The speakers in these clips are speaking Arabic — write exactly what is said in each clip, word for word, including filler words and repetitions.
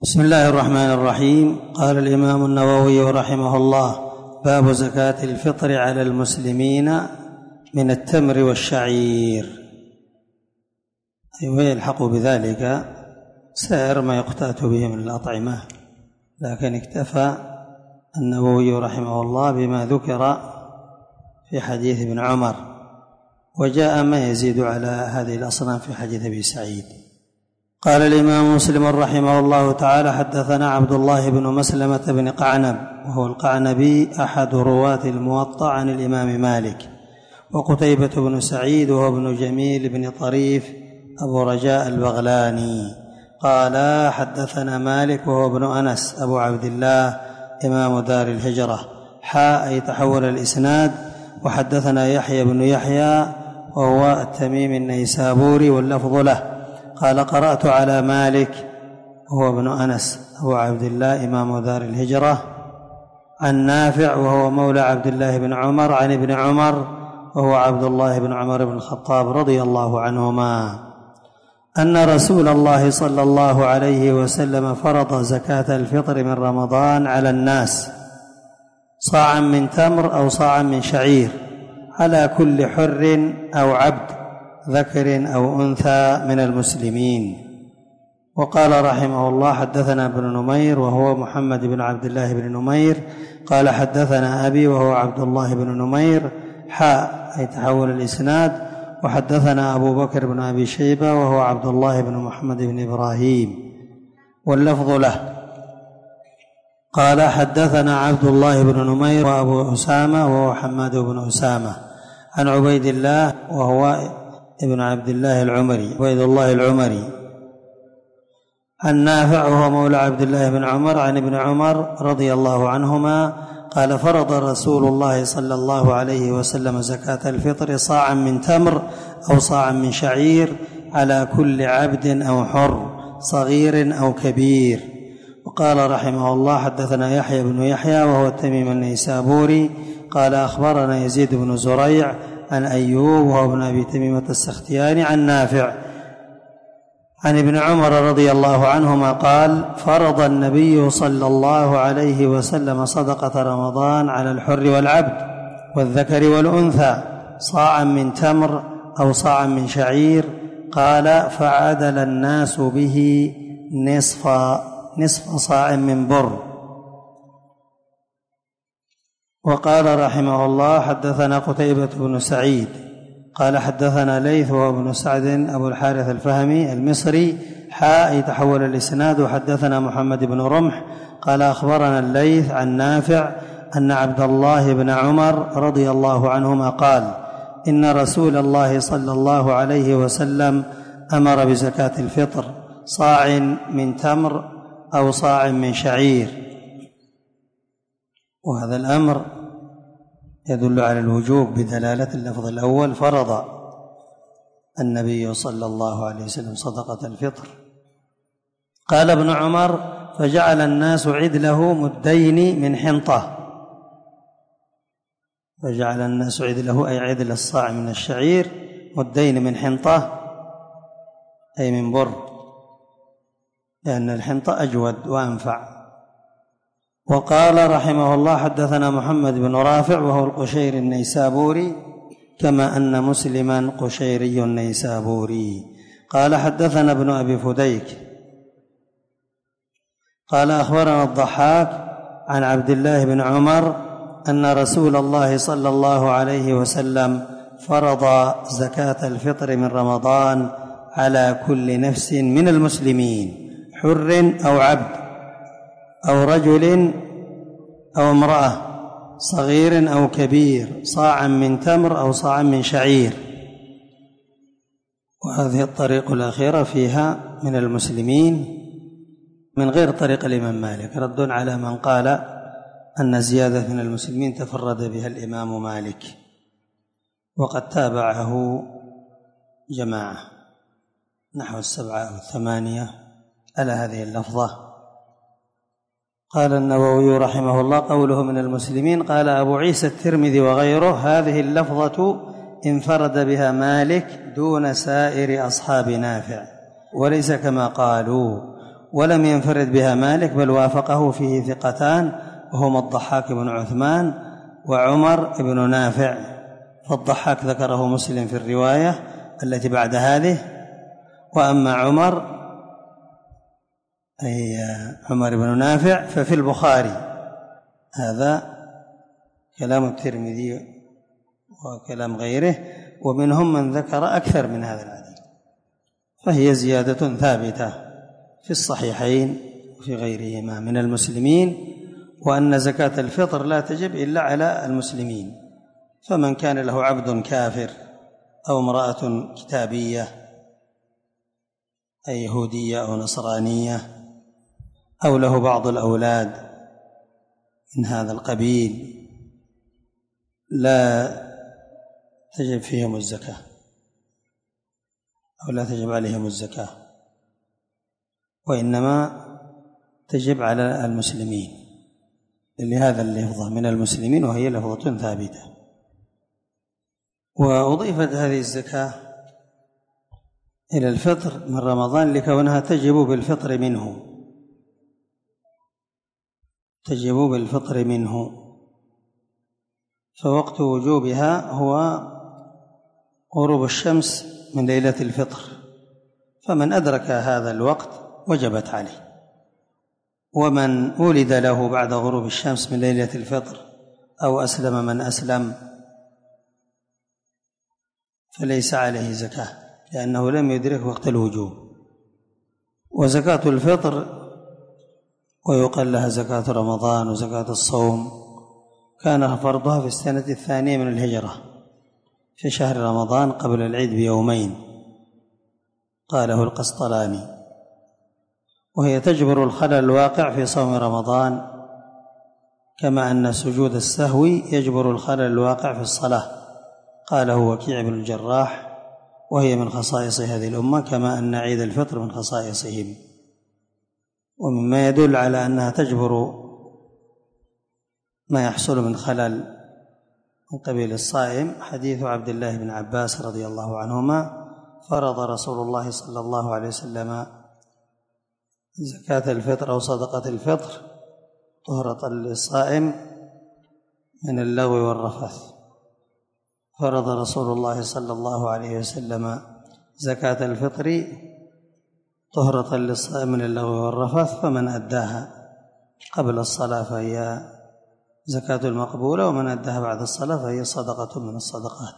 بسم الله الرحمن الرحيم. قال الإمام النووي رحمه الله: باب زكاة الفطر على المسلمين من التمر والشعير، أي ويلحق بذلك سائر ما يقتات به من الأطعمة، لكن اكتفى النووي رحمه الله بما ذكر في حديث ابن عمر، وجاء ما يزيد على هذه الأصناف في حديث أبي سعيد. قال الإمام مسلم رحمه الله تعالى: حدثنا عبد الله بن مسلمة بن قعنب، وهو القعنبي أحد رواة الموطأ عن الإمام مالك، وقتيبة بن سعيد وهو ابن جميل بن طريف أبو رجاء البغلاني قال: حدثنا مالك وهو ابن أنس أبو عبد الله إمام دار الهجرة حاء أي تحول الإسناد. وحدثنا يحيى بن يحيى وهو التميمي النيسابوري واللفظ له قال: قرأت على مالك وهو ابن أنس أبو عبد الله إمام دار الهجرة عن نافع وهو مولى عبد الله بن عمر عن ابن عمر وهو عبد الله بن عمر بن الخطاب رضي الله عنهما أن رسول الله صلى الله عليه وسلم فرض زكاة الفطر من رمضان على الناس صاعا من تمر أو صاعا من شعير على كل حر أو عبد ذكر أو أنثى من المسلمين. وقال رحمه الله: حدثنا ابن نمير وهو محمد بن عبد الله بن نمير قال: حدثنا أبي وهو عبد الله بن نمير حاء أي تحول الإسناد. وحدثنا أبو بكر بن أبي شيبة وهو عبد الله بن محمد بن إبراهيم واللفظ له قال: حدثنا عبد الله بن نمير وأبو أسامة وهو حماد بن أسامة عن عبيد الله وهو ابن عبد الله العمري عبيد الله العمري عن نافع وهو مولى عبد الله بن عمر عن ابن عمر رضي الله عنهما قال: فرض رسول الله صلى الله عليه وسلم زكاة الفطر صاعا من تمر أو صاعا من شعير على كل عبد أو حر صغير أو كبير. وقال رحمه الله: حدثنا يحيى بن يحيى وهو التميمي النيسابوري قال: أخبرنا يزيد بن زريع عن أيوب وهو ابن أبي تميمة السختياني عن نافع عن ابن عمر رضي الله عنهما قال: فرض النبي صلى الله عليه وسلم صدقة رمضان على الحر والعبد والذكر والأنثى صاعا من تمر أو صاعا من شعير. قال: فعدل الناس به نصف نصف صاع من بر. وقال رحمه الله: حدثنا قتيبة بن سعيد قال: حدثنا ليث وهو ابن سعد أبو الحارث الفهمي المصري حاء يتحول الإسناد. وحدثنا محمد بن رمح قال: أخبرنا الليث عن نافع أن عبد الله بن عمر رضي الله عنهما قال: إن رسول الله صلى الله عليه وسلم أمر بزكاة الفطر صاع من تمر أو صاع من شعير. وهذا الأمر يدل على الوجوب بدلالة اللفظ الأول: فرض النبي صلى الله عليه وسلم صدقة الفطر. قال ابن عمر: فجعل الناس عدله مدين من حنطة. فجعل الناس عدله أي عدل الصاع من الشعير مدين من حنطة أي من بر، لأن الحنطة أجود وأنفع. وقال رحمه الله: حدثنا محمد بن رافع وهو القشيري النيسابوري كما أن مسلما قشيري النيسابوري قال: حدثنا ابن أبي فديك قال: أخبرنا الضحاك عن عبد الله بن عمر أن رسول الله صلى الله عليه وسلم فرض زكاة الفطر من رمضان على كل نفس من المسلمين حر أو عبد أو رجل أو امرأة صغير أو كبير صاعا من تمر أو صاعا من شعير. وهذه الطريق الأخيرة فيها من المسلمين من غير طريق الإمام مالك، رد على من قال أن زيادة من المسلمين تفرد بها الإمام مالك، وقد تابعه جماعة نحو السبعة أو الثمانية على هذه اللفظة. قال النووي رحمه الله: قوله من المسلمين، قال أبو عيسى الترمذي وغيره: هذه اللفظة انفرد بها مالك دون سائر أصحاب نافع، وليس كما قالوا، ولم ينفرد بها مالك بل وافقه فيه ثقتان وهما الضحاك بن عثمان وعمر بن نافع. فالضحاك ذكره مسلم في الرواية التي بعد هذه، وأما عمر أي عمر بن نافع ففي البخاري. هذا كلام الترمذي وكلام غيره، ومنهم من ذكر أكثر من هذا العدد، فهي زيادة ثابتة في الصحيحين وفي غيرهما من المسلمين، وأن زكاة الفطر لا تجب إلا على المسلمين. فمن كان له عبد كافر أو امرأة كتابية أي يهودية أو نصرانية، أو له بعض الأولاد من هذا القبيل، لا تجب فيهم الزكاة أو لا تجب عليهم الزكاة، وإنما تجب على المسلمين لهذا اللفظة من المسلمين، وهي لفظة ثابتة. وأضيفت هذه الزكاة إلى الفطر من رمضان لكونها تجب بالفطر منه تجب بالفطر منه فوقت وجوبها هو غروب الشمس من ليلة الفطر، فمن أدرك هذا الوقت وجبت عليه. ومن ولد له بعد غروب الشمس من ليلة الفطر أو أسلم من أسلم فليس عليه زكاة، لأنه لم يدرك وقت الوجوب. وزكاة الفطر ويقال لها زكاة رمضان وزكاة الصوم كان فرضها في السنة الثانية من الهجرة في شهر رمضان قبل العيد بيومين، قاله القسطلاني، وهي تجبر الخلل الواقع في صوم رمضان، كما أن سجود السهو يجبر الخلل الواقع في الصلاة، قاله وكيع بن الجراح، وهي من خصائص هذه الأمة، كما أن عيد الفطر من خصائصهم. ومما يدل على أنها تجبر ما يحصل من خلل من قبيل الصائم حديث عبد الله بن عباس رضي الله عنهما: فرض رسول الله صلى الله عليه وسلم زكاة الفطر أو صدقة الفطر طهرة للصائم من اللغو والرفث. فرض رسول الله صلى الله عليه وسلم زكاة الفطر طهرة للصائم من اللغو والرفث، فمن أداها قبل الصلاة فهي زكاة المقبولة، ومن أداها بعد الصلاة فهي صدقة من الصدقات.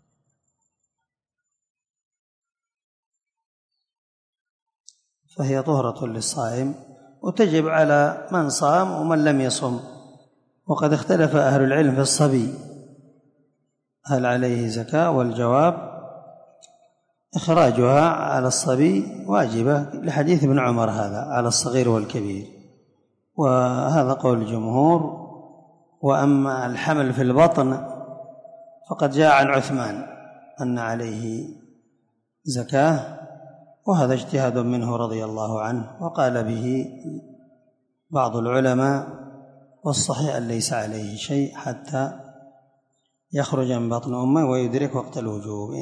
فهي طهرة للصائم وتجب على من صام ومن لم يصم. وقد اختلف أهل العلم في الصبي هل عليه زكاة، والجواب إخراجها على الصبي واجبة لحديث ابن عمر هذا على الصغير والكبير، وهذا قول الجمهور. وأما الحمل في البطن فقد جاء عن عثمان أن عليه زكاة، وهذا اجتهاد منه رضي الله عنه، وقال به بعض العلماء، والصحيح أن ليس عليه شيء حتى يخرج من بطن أمه ويدرك وقت الوجوب.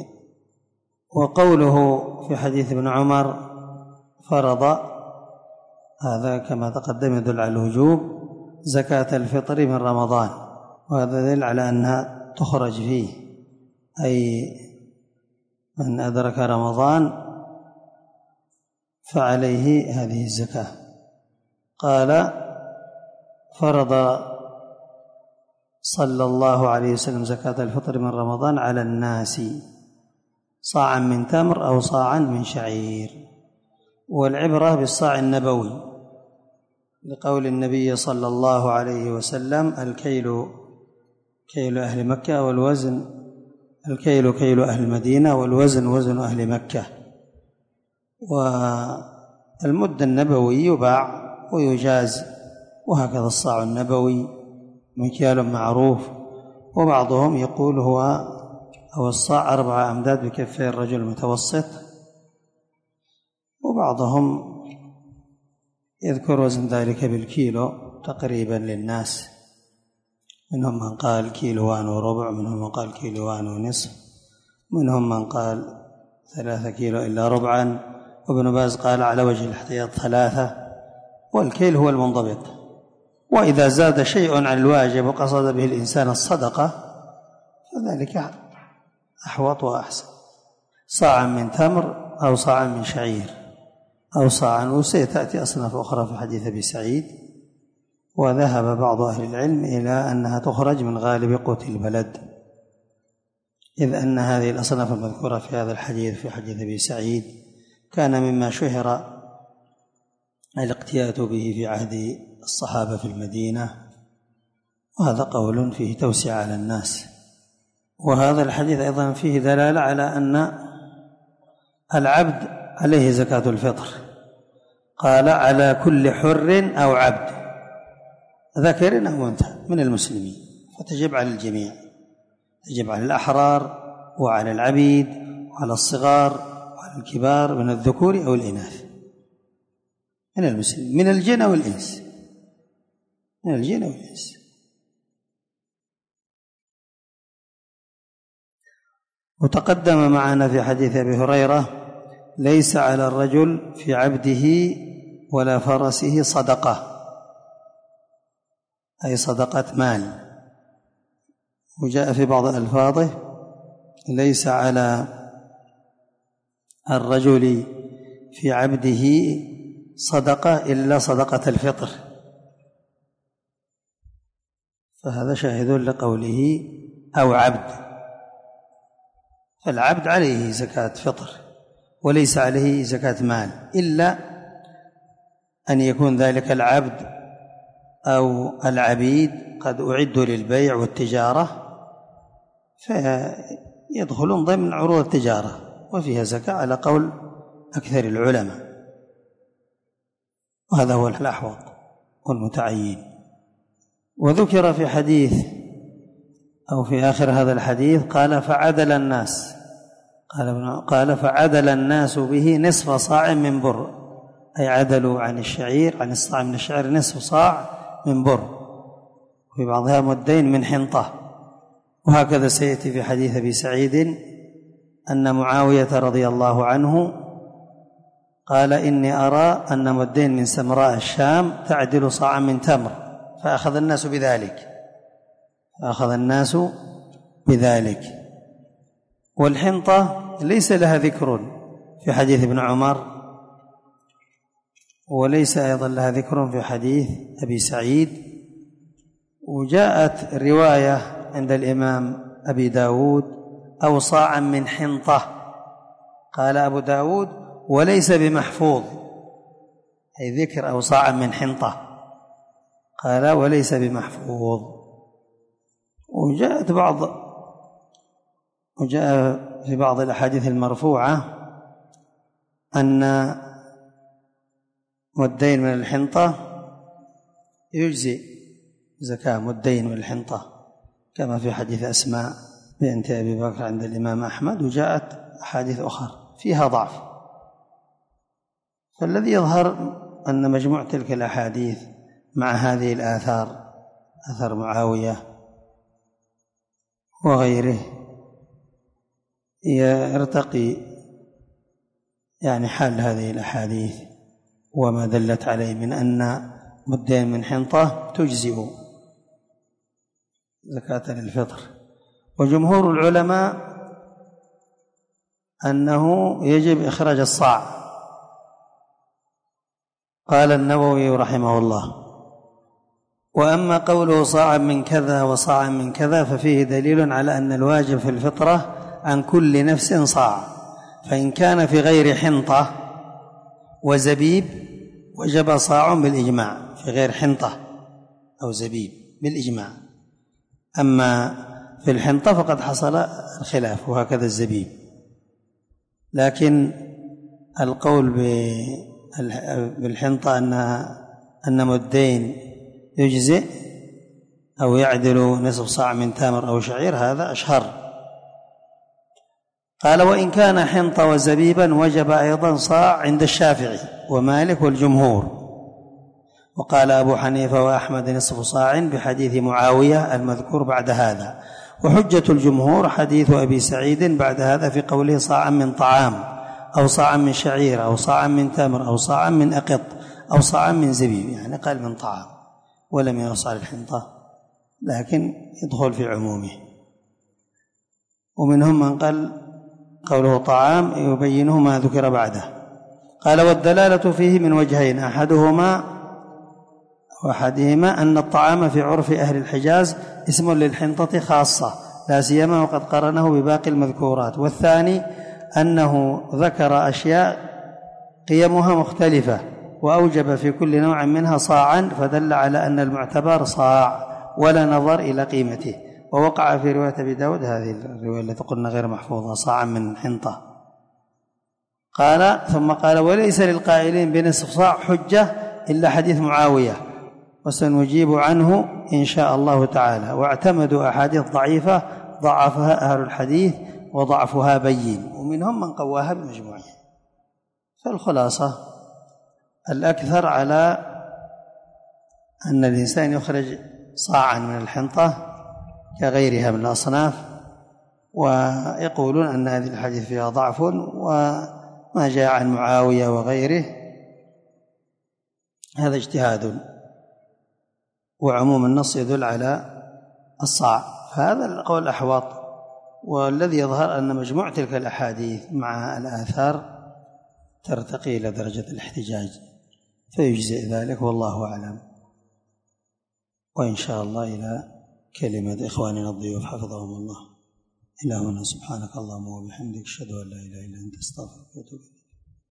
وقوله في حديث ابن عمر فرض، هذا كما تقدم يدل على الوجوب زكاة الفطر من رمضان، وهذا يدل على أنها تخرج فيه، أي من أدرك رمضان فعليه هذه الزكاة. قال: فرض صلى الله عليه وسلم زكاة الفطر من رمضان على الناس صاعا من تمر أو صاعا من شعير. والعبرة بالصاع النبوي لقول النبي صلى الله عليه وسلم: الكيل كيل أهل مكة والوزن الكيل كيل أهل المدينة والوزن وزن أهل مكة. والمد النبوي يباع ويجاز، وهكذا الصاع النبوي مكيال معروف. وبعضهم يقول هو أو الصاع أربعة أمداد بكفي الرجل المتوسط، وبعضهم يذكر وزن ذلك بالكيلو تقريبا للناس، منهم من قال كيلوان وربع، منهم من قال كيلوان ونصف، منهم من قال ثلاثة كيلو إلا ربعا، وابن باز قال على وجه الاحتياط ثلاثة، والكيل هو المنضبط. وإذا زاد شيء عن الواجب وقصد به الإنسان الصدقة فذلك أحوط وأحسن، صاعا من تمر أو صاعا من شعير أو صاعا، وسيتأتي أصناف أخرى في حديث أبي سعيد. وذهب بعض أهل العلم إلى أنها تخرج من غالب قوت البلد، إذ أن هذه الأصناف المذكورة في هذا الحديث في حديث أبي سعيد كان مما شهر الاقتيات به في عهد الصحابة في المدينة، وهذا قول فيه توسعة على الناس. وهذا الحديث أيضا فيه دلالة على أن العبد عليه زكاة الفطر، قال على كل حر أو عبد ذكر أو أنثى من المسلمين، فتجب على الجميع، تجب على الأحرار وعلى العبيد وعلى الصغار وعلى الكبار من الذكور أو الإناث من المسلمين، من الجن والإنس، من الجن والإنس. وتقدم معنا في حديث أبي هريرة: ليس على الرجل في عبده ولا فرسه صدقة، أي صدقة مال. وجاء في بعض ألفاظه: ليس على الرجل في عبده صدقة إلا صدقة الفطر، فهذا شاهد لقوله أو عبد، فالعبد عليه زكاة فطر وليس عليه زكاة مال، إلا أن يكون ذلك العبد أو العبيد قد أعدوا للبيع والتجارة فيدخلون ضمن عروض التجارة وفيها زكاة على قول أكثر العلماء، وهذا هو الأحوط والمتعين. وذكر في حديث أو في آخر هذا الحديث قال فعدل الناس قال, قال فعدل الناس به نصف صاع من بر، أي عدلوا عن الشعير عن الصاع من الشعير نصف صاع من بر، وفي بعضها مدين من حنطة. وهكذا سيأتي في حديث أبي سعيد أن معاوية رضي الله عنه قال إني أرى أن مدين من سمراء الشام تعدل صاعا من تمر، فأخذ الناس بذلك فأخذ الناس بذلك. والحنطة ليس لها ذكر في حديث ابن عمر، وليس أيضا لها ذكر في حديث أبي سعيد. وجاءت رواية عند الإمام أبي داود أو صاعا من حنطة، قال أبو داود وليس بمحفوظ، أي ذكر أو صاعا من حنطة، قال وليس بمحفوظ. وجاءت بعض وجاء في بعض الأحاديث المرفوعة أن مدين من الحنطة يجزي زكاة مدين من الحنطة، كما في حديث أسماء بنت أبي بكر عند الإمام أحمد. وجاءت أحاديث أخرى فيها ضعف، فالذي يظهر أن مجموع تلك الأحاديث مع هذه الآثار، أثر معاوية وغيره، يرتقي يعني حال هذه الأحاديث وما دلت عليه من أن مدين من حنطة تجزئ زكاة للفطر. وجمهور العلماء أنه يجب إخراج الصاع. قال النووي رحمه الله: وأما قوله صاعا من كذا وصاعا من كذا ففيه دليل على أن الواجب في الفطرة عن كل نفس صاع، فإن كان في غير حنطة وزبيب وجب صاع بالإجماع، في غير حنطة أو زبيب بالإجماع. أما في الحنطة فقد حصل الخلاف، وهكذا الزبيب. لكن القول بالحنطة أن أن مدين يجزئ أو يعدل نصف صاع من تمر أو شعير هذا أشهر. قال: وإن كان حنطة وزبيبا وجب أيضا صاع عند الشافعي ومالك والجمهور. وقال أبو حنيفة وأحمد نصف صاع بحديث معاوية المذكور بعد هذا. وحجة الجمهور حديث أبي سعيد بعد هذا في قوله صاعا من طعام، أو صاعا من شعير أو صاعا من تمر أو صاعا من أقط أو صاعا من زبيب، يعني قال من طعام، ولم ينص على الحنطة لكن يدخل في عمومه. ومنهم من قال قوله طعام يبينه ما ذكر بعده. قال والدلالة فيه من وجهين، أحدهما وأحدهما أن الطعام في عرف أهل الحجاز اسم للحنطة خاصة لا سيما وقد قرنه بباقي المذكورات، والثاني أنه ذكر أشياء قيمها مختلفة وأوجب في كل نوع منها صاعا، فدل على أن المعتبر صاع ولا نظر إلى قيمته. ووقع في رواية أبي داود هذه الرواية التي قلنا غير محفوظة صاعا من حنطة. قال ثم قال وليس للقائلين بنصف صاع حجة إلا حديث معاوية، وسنجيب عنه إن شاء الله تعالى. واعتمدوا أحاديث ضعيفة ضعفها أهل الحديث وضعفها بين، ومنهم من قواها بمجموعها. فالخلاصة الأكثر على أن الإنسان يخرج صاعا من الحنطة كغيرها من الأصناف، ويقولون أن هذه الحديث فيها ضعف، وما جاء عن معاوية وغيره هذا اجتهاد، وعموم النص يدل على الصاع، فهذا القول أحوط. والذي يظهر أن مجموع تلك الأحاديث مع الآثار ترتقي إلى درجة الاحتجاج، فيجزئ ذلك والله أعلم. وإن شاء الله إلى كلمة إخواننا الضيوف حفظهم الله. إلى هنا سبحانك اللهم وبحمدك أشهد أن لا إله إلا أنت أستغفرك وأتوب إليك.